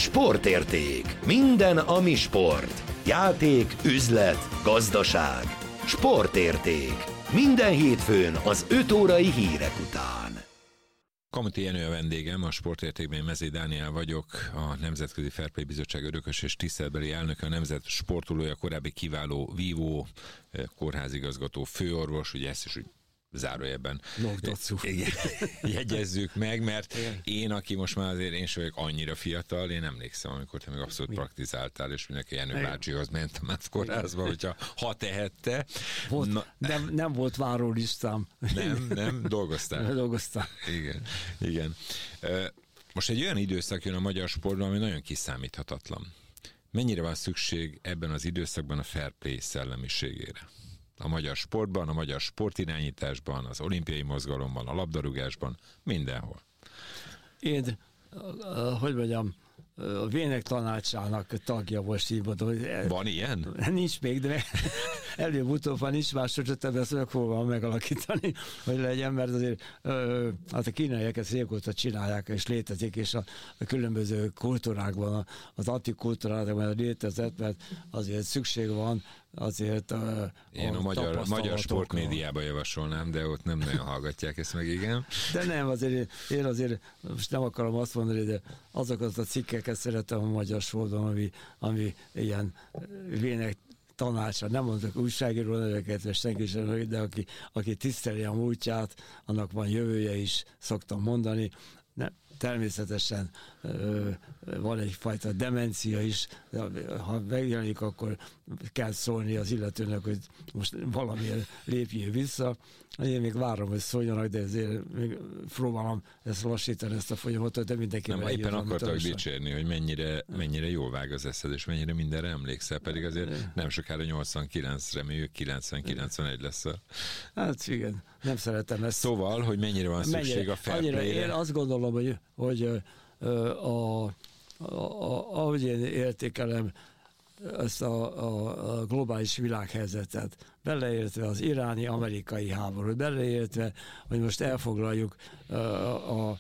Sportérték. Minden, ami sport. Játék, üzlet, gazdaság. Sportérték. Minden hétfőn az 5 órai hírek után. Kamuti Jenő a vendégem, a Sportértékben Mezei Dániel vagyok, a Nemzetközi Fair Play Bizottság örökös és tiszteletbeli elnöke, a nemzet sportolója, korábbi kiváló vívó, kórházigazgató, főorvos, ugye ezt is úgy zárójelben jegyezzük meg, mert én, aki most már azért én sem vagyok annyira fiatal, én emlékszem, amikor te még abszolút praktizáltál, és mindenki Jenő bácsihoz ment a MÁV kórházba, hogyha tehette. Nem volt várólistám. Nem, dolgoztál. Dolgoztam. Igen. Most egy olyan időszak jön a magyar sportban, ami nagyon kiszámíthatatlan. Mennyire van szükség ebben az időszakban a fair play szellemiségére? A magyar sportban, a magyar sportirányításban, az olimpiai mozgalomban, a labdarúgásban, mindenhol. Én, hogy mondjam, a Vének tanácsának tagja most így mondom. Van ilyen? Nincs még, de előbb-utóbb van, nincs másodra, ezt meg fogom megalakítani, hogy legyen, mert azért hát a kínaiak ezt régóta csinálják, és létezik, és a különböző kultúrákban, az antikultúrákban létezett, mert azért szükség van, azért én a magyar sportmédiában javasolnám, de ott nem nagyon hallgatják ezt meg, igen. De nem, én azért most nem akarom azt mondani, de azokat a cikkeket szeretem a magyar sportban, ami ilyen Vének tanácsa, nem mondok újságíró neveket, vagy senki sem, de aki tiszteli a múltját, annak van jövője is, szoktam mondani. Természetesen van egyfajta demencia is, ha megjelenik, akkor kell szólni az illetőnek, hogy most valamiért lépjél vissza. Én még várom, hogy szóljanak, de ezért még próbálom ezt lassítani, ezt a folyamatot, de mindenki éppen akartak dicsérni, hogy mennyire jól vág az eszed, és mennyire mindenre emlékszel, pedig azért nem sokára 89, reméljük 90-91 lesz. Hát igen, nem szeretem ezt. Szóval, hogy mennyire van szükség a fair play-re? Én azt gondolom, hogy ahogy én értékelem ezt a globális világhelyzetet, beleértve az iráni-amerikai háborút, beleértve, hogy most elfoglaljuk a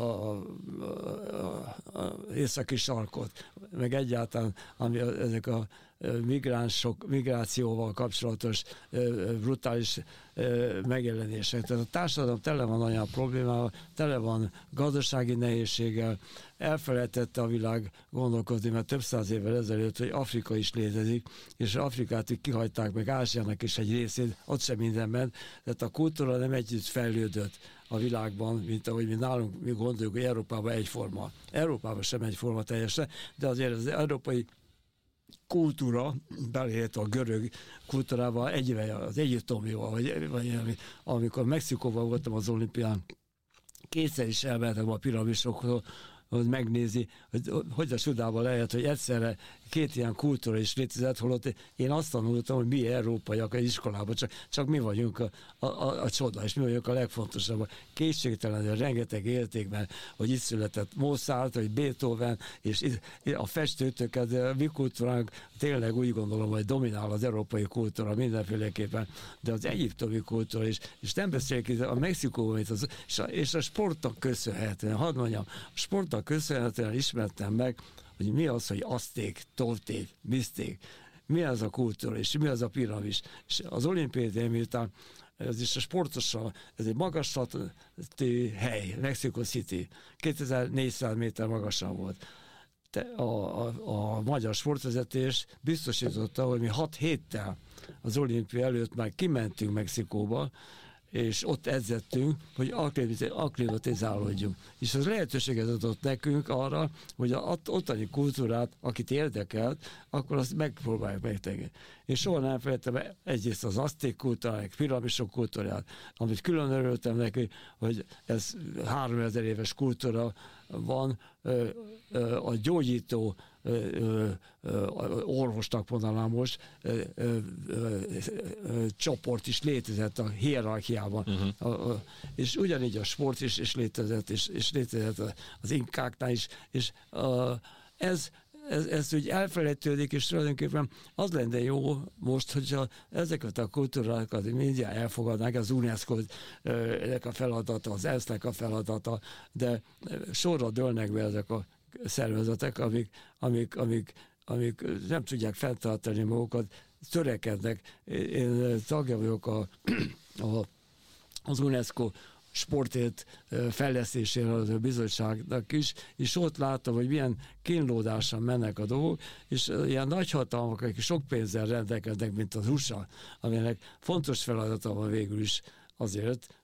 északi sarkot, meg egyáltalán ezek a migrációval kapcsolatos brutális megjelenések. Tehát a társadalom tele van olyan problémával, tele van gazdasági nehézséggel, elfelejtette a világ gondolkozni, mert több száz évvel ezelőtt, hogy Afrika is létezik, és Afrikát kihagyták meg Ázsiának is egy részét, ott sem mindenben, tehát a kultúra nem együtt fejlődött a világban, mint ahogy mi nálunk mi gondoljuk, hogy Európában egyforma. Európában sem egyforma teljesen, de azért az európai kultúra, beleértve a görög kultúrával, az egyiptomival, vagy amikor Mexikóban voltam az olimpián, kétszer is elmentem a piramisokhoz, hogy megnézi, hogy a csodában lehet, hogy egyszerre két ilyen kultúra is létezett, holott én azt tanultam, hogy mi európaiak az iskolában, csak mi vagyunk a csoda, és mi vagyunk a legfontosabb. Kétségtelenül rengeteg értékben, hogy itt született Mozart, vagy Beethoven, és a festőtöket, mi kultúránk tényleg úgy gondolom, hogy dominál az európai kultúra mindenféleképpen, de az egyiptomi kultúra is, és nem beszéljük a Mexikóban, és a sportnak köszönhetően, hadd mondjam, a sportnak köszönhetően ismertem meg, hogy mi az, hogy azték, tolték, miszték, mi az a kultúra, és mi az a piramis. És az olimpiai, miután ez is a sportosan, ez egy magaslatú hely, Mexico City, 2400 méter magasan volt. A magyar sportvezetés biztosította, hogy mi 6 héttel az olimpia előtt már kimentünk Mexikóba, és ott edzettünk, hogy akklimatizálódjunk. És az lehetőséget adott nekünk arra, hogy az ottani kultúrát, akit érdekelt, akkor azt megpróbáljuk megtenni. És soha nem felejtem egyrészt az azték kultúrát, piramisok kultúrát, amit külön örültem neki, hogy ez 3000 éves kultúra van, a gyógyító orvosnak mondanám most, csoport is létezett a hierarchiában. És ugyanígy a sport is létezett, és létezett az inkáknál is, és ez úgy elfelejtődik, és tulajdonképpen az lenne jó most, hogyha ezeket a kultúrákat mindjárt elfogadnák, az UNESCO-nek a feladata, az ENSZ-nek a feladata, de sorra dőlnek be ezek a szervezetek, amik nem tudják fenntartani magukat, törekednek. Én tagja vagyok az UNESCO sportért fejlesztésére a bizottságnak is, és ott láttam, hogy milyen kínlódásan mennek a dolgok, és ilyen nagyhatalmak, akik sok pénzzel rendelkeznek, mint az USA, aminek fontos feladata van végül is azért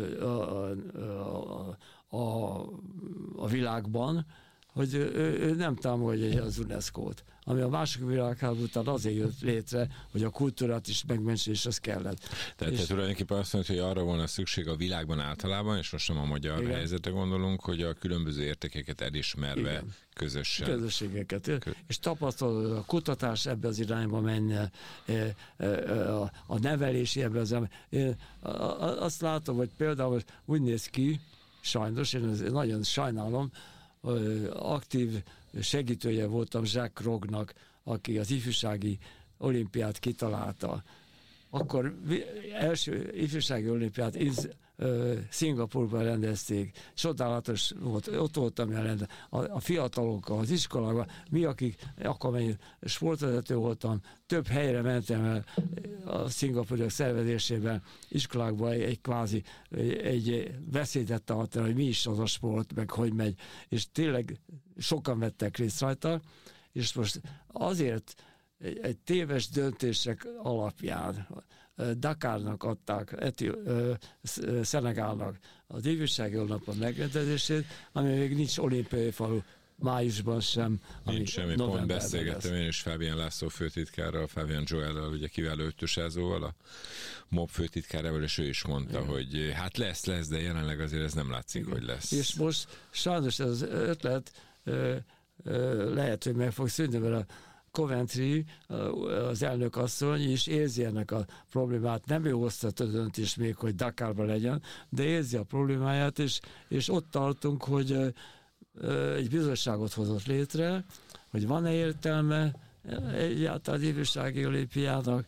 a világban, hogy ő nem támogatja az UNESCO-t, ami a második világháború után azért jött létre, hogy a kultúrát is megmentse, és az kellett. Tehát te tulajdonképpen azt mondod, hogy arra volna szükség a világban általában, és most nem a magyar helyzetre gondolunk, hogy a különböző értékeket elismerve közösen. Közösségeket. És tapasztalod, a kutatás ebbe az irányba menne, a nevelési ebbe az irányba. Én azt látom, hogy például úgy néz ki, sajnos, én nagyon sajnálom, aktív segítője voltam Jacques Rognak, aki az ifjúsági olimpiát kitalálta. Akkor első ifjúsági olimpiát Szingapurban rendezték. Csodálatos volt, ott voltam jelen a fiatalokkal, az iskolákban. Mi, akik akkor én sportvezető voltam, több helyre mentem el a szingapúriak szervezésében, iskolákban egy kvázi egy beszédet tartani, hogy mi is az a sport, meg hogy megy. És tényleg sokan vettek részt rajta, és most azért egy téves döntések alapján Dakarnak adták, Szenegálnak az ifjúsági napon megrendezését, ami még nincs olimpiai falu májusban sem. Nincs semmi, pont beszélgettem én is Fábián László főtitkárral, Fábián Joellel, ugye kiváló ötösázóval, a MOB főtitkárával, és ő is mondta, hogy hát lesz, de jelenleg azért ez nem látszik, hogy lesz. És most sajnos ez az ötlet lehet, hogy meg fog szűnni, mert a Coventry, az elnök asszony is érzi ennek a problémát. Nem ő hozta a döntést még, hogy Dakarban legyen, de érzi a problémáját, és ott tartunk, hogy egy bizottságot hozott létre, hogy van-e értelme egyáltalán az ifjúsági olimpiának,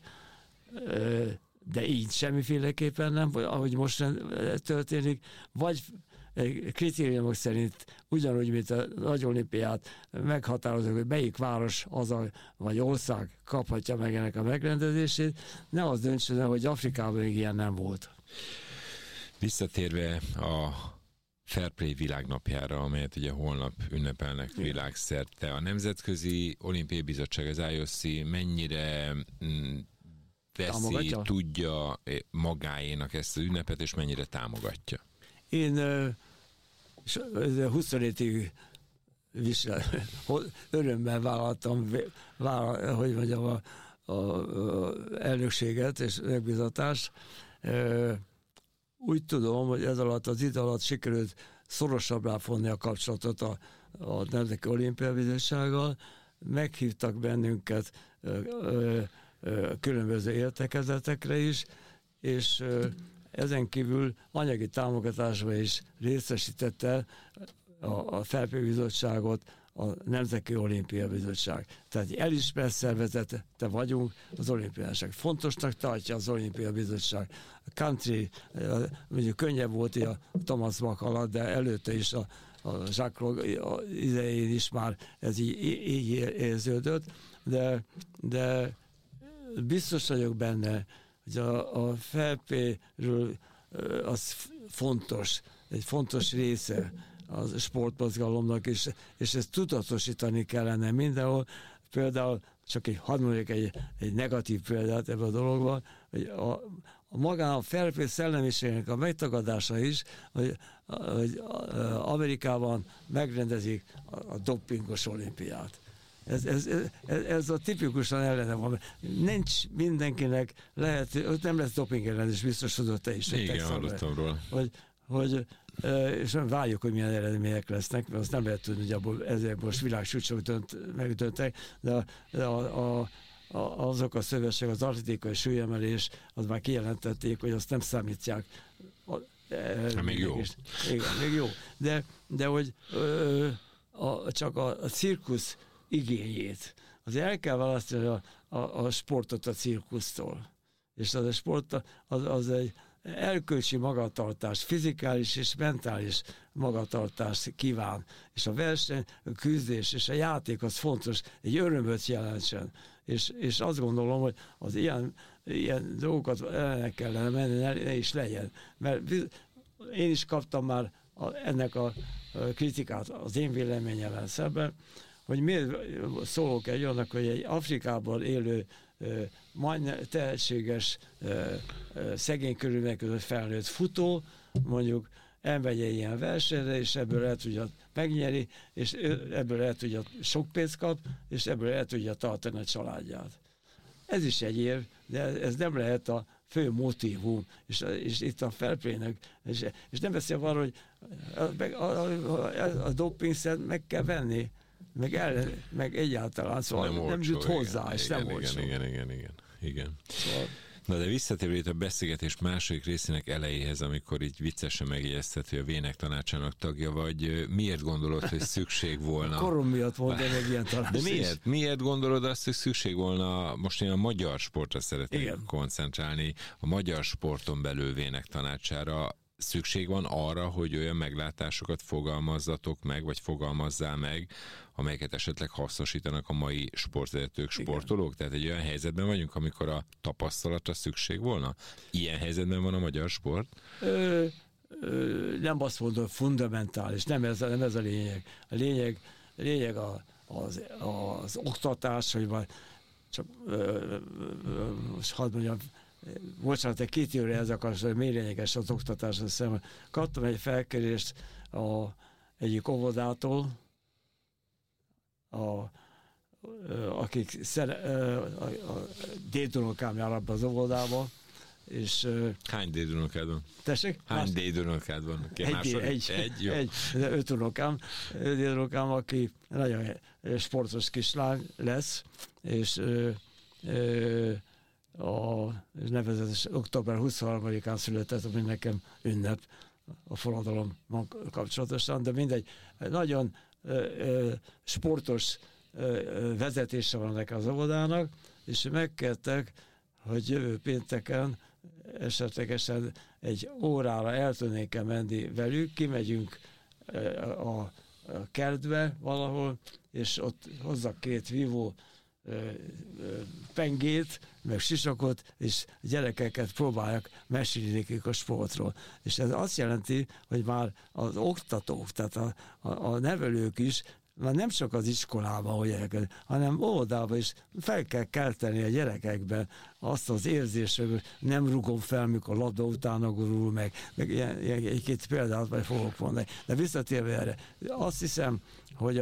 de így semmiféleképpen nem, ahogy most történik, vagy kritériumok szerint ugyanúgy, mint a nagy olimpiát meghatározok, hogy melyik város vagy ország kaphatja meg ennek a megrendezését, ne az döntsön el, hogy Afrikában még ilyen nem volt. Visszatérve a Fair Play világnapjára, amelyet ugye holnap ünnepelnek világszerte, a Nemzetközi Olimpiai Bizottság, az IOC mennyire veszi, tudja magáénak ezt az ünnepet, és mennyire támogatja? Én 27-ig örömmel vállaltam, hogy mondjam, a elnökséget és megbízatást. Úgy tudom, hogy ez alatt az idő alatt sikerült szorosabbá fonni a kapcsolatot a Nemzeti Olimpiai Bizottsággal. Meghívtak bennünket különböző értekezletekre is, és ezen kívül anyagi támogatásba is részesítette a Fair Play Bizottságot a Nemzeti Olimpiai Bizottság. Tehát elismert szervezete vagyunk az olimpiának. Fontosnak tartja az Olimpiai Bizottság. A country, mondjuk könnyebb volt a Thomas Bach alatt, de előtte is a Jacques Rog idején is már ez így érződött, de biztos vagyok benne, hogy a Fair Play-ről az fontos, egy fontos része a sportmozgalomnak, és ezt tudatosítani kellene mindenhol. Például csak hadd mondjuk egy negatív példát ebben a dologban, hogy a Fair Play szellemiségnek a megtagadása is, hogy Amerikában megrendezik a dopingos olimpiát. Ez a tipikusan ellene van. Nincs mindenkinek nem lesz doping ellen, és biztos tudod te is. Igen, hallottam róla. Hogy és várjuk, hogy milyen eredmények lesznek, mert azt nem lehet tudni, hogy abból ezek most világsúcsok megdöntek, de azok a szövetség, az atlétikai súlyemelés, az már kijelentették, hogy azt nem számítják. Még jó. Igen, még jó. De hogy csak a cirkusz igényét. Azért el kell választani a sportot a cirkusztól. És az a sport az erkölcsi magatartást, fizikális és mentális magatartást kíván. És a verseny, a küzdés és a játék az fontos, egy örömöt jelentsen. És azt gondolom, hogy az ilyen dolgokat ellene kellene menni, ne is legyen. Mert én is kaptam már ennek a kritikát az én véleményemmel szemben, hogy miért szólok egy annak, hogy egy Afrikában élő majdnem tehetséges, szegény körülmények között felnőtt futó, mondjuk elmegy egy ilyen versenyre, és ebből el tudja megnyeri, és ebből el tudja sok pénzt kap, és ebből el tudja tartani a családját. Ez is egy érv, de ez nem lehet a fő motívum, és itt a fair play-nek, és nem beszél arról, hogy a dopingszert meg kell venni, meg egyáltalán, szóval nem jut hozzá, igen, és nem olcsó. Igen. Szóval, na de visszatérve itt a beszélgetés második részének elejéhez, amikor így viccesen megjegyezted, hogy a Vének tanácsának tagja vagy, miért gondolod, hogy szükség volna? Korom miatt volt, de meg ilyen tanács. De miért gondolod azt, hogy szükség volna, most én a magyar sportra szeretnék koncentrálni, a magyar sporton belül Vének tanácsára? Szükség van arra, hogy olyan meglátásokat fogalmazzatok meg, vagy fogalmazzál meg, amelyeket esetleg hasznosítanak a mai sportvezetők, sportolók? Igen. Tehát egy olyan helyzetben vagyunk, amikor a tapasztalatra szükség volna? Ilyen helyzetben van a magyar sport? Nem azt mondom, fundamentális, nem ez a lényeg. A lényeg az oktatás, hogy majd csak most hadd mondjam, bocsánat, egy 2 évre ez akar, hogy mély lényeges az oktatás, azt hiszem, kaptam egy felkérést egyik óvodától, akik a dédunokám jár abba az óvodába, és... Hány dédunokád van? Tessék? Hány dédunokád van? Egy, de 5 dédunokám, aki nagyon sportos kislány lesz, és nevezetes október 23-án született, ami nekem ünnep a forradalom kapcsolatosan, de mindegy, nagyon sportos vezetése van ennek az óvodának, és megkértek, hogy jövő pénteken esetlegesen egy órára el tudnék menni velük, kimegyünk a kertbe valahol, és ott hozzak 2 vívó pengét, meg sisakot, és gyerekeket próbálják mesélni nekik a sportról. És ez azt jelenti, hogy már az oktatók, tehát a nevelők is már nem csak az iskolában, hanem óvodában is fel kell kelteni a gyerekekben azt az érzést, hogy nem rugom fel, mikor labda utána gurul, meg egy-2 példát majd fogok mondani. De visszatérve erre, azt hiszem, hogy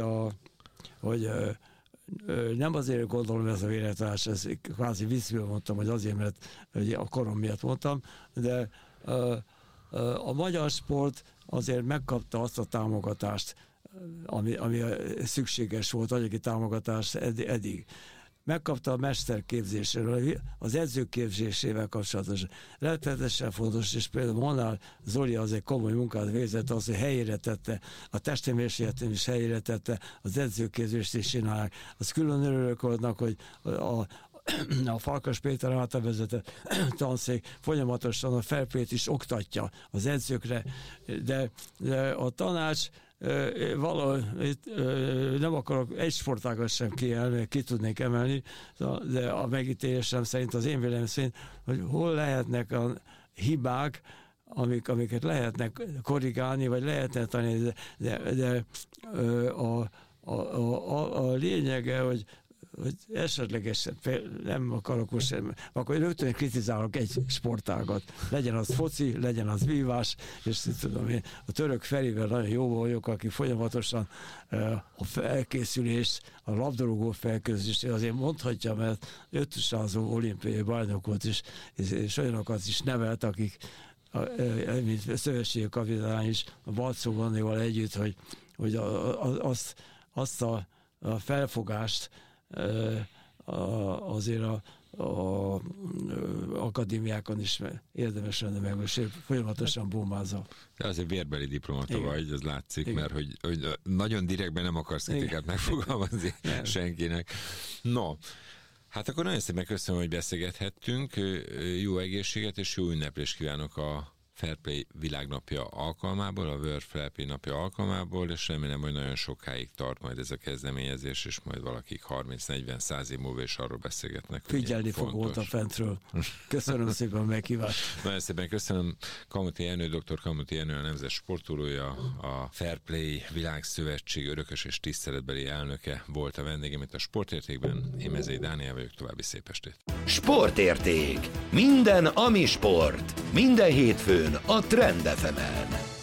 nem azért gondolom ez a véletlenás, ez kvázi visszből mondtam, hogy azért, mert a korom miatt mondtam, de a magyar sport azért megkapta azt a támogatást, ami szükséges volt, anyagi támogatást eddig. Megkapta a mesterképzésről, az edzőképzésével kapcsolatosan. Rettenetesen fontos, és például Molnár Zoli az egy komoly munkát végzett, az, hogy helyére tette, a testemérsékletén is helyére tette, az edzőképzést is csinálják. Az külön örülök annak, hogy a Farkas Péter által vezetett tanszék folyamatosan a fair play-t is oktatja az edzőkre, de a tanács valahol nem akarok egy sportágat sem ki tudnék emelni, de a megítélésem szerint, az én véleményem szerint, hogy hol lehetnek a hibák, amiket lehetnek korrigálni, vagy lehetne tanulni, de a lényege, hogy esetlegesen nem akarok most, akkor rögtön kritizálok egy sportágat. Legyen az foci, legyen az vívás, és tudom én, a török Ferivel nagyon jó vagyok, aki folyamatosan a felkészülés, a labdarúgó felkészülés, azért mondhatja, mert 500-ó olimpiai bajnok volt, és olyanokat is nevelt, akik mint szövetségi kapitány is, a Balczó Vannival együtt, hogy azt a felfogást azért a akadémiákon is érdemes lenne meg, és folyamatosan bombázza. De azért vérbeli diplomata vagy, az látszik, igen. Mert hogy nagyon direktben nem akarsz kritikát megfogalmazni senkinek. No, Hát akkor nagyon szépen köszönöm, hogy beszélgethettünk. Jó egészséget és jó ünneplést kívánok a Fair Play világnapja alkalmából, a World Fair Play napja alkalmából, és remélem, hogy nagyon sokáig tart majd ez a kezdeményezés, és majd valakik 30-40-100 év múlva is arról beszélgetnek. Figyelni fog ott a fentről. Köszönöm szépen a meghívást. Nagyon szépen köszönöm. Kamuti Ernő, dr. Kamuti Ernő, a nemzet sportolója, a Fair Play Világszövetség örökös és tiszteletbeli elnöke volt a vendégem itt a Sportértékben. Én Mezei Dániel vagyok, további szép estét. Sportérték. Minden, ami sport. Minden hétfőn a Trend FM-en.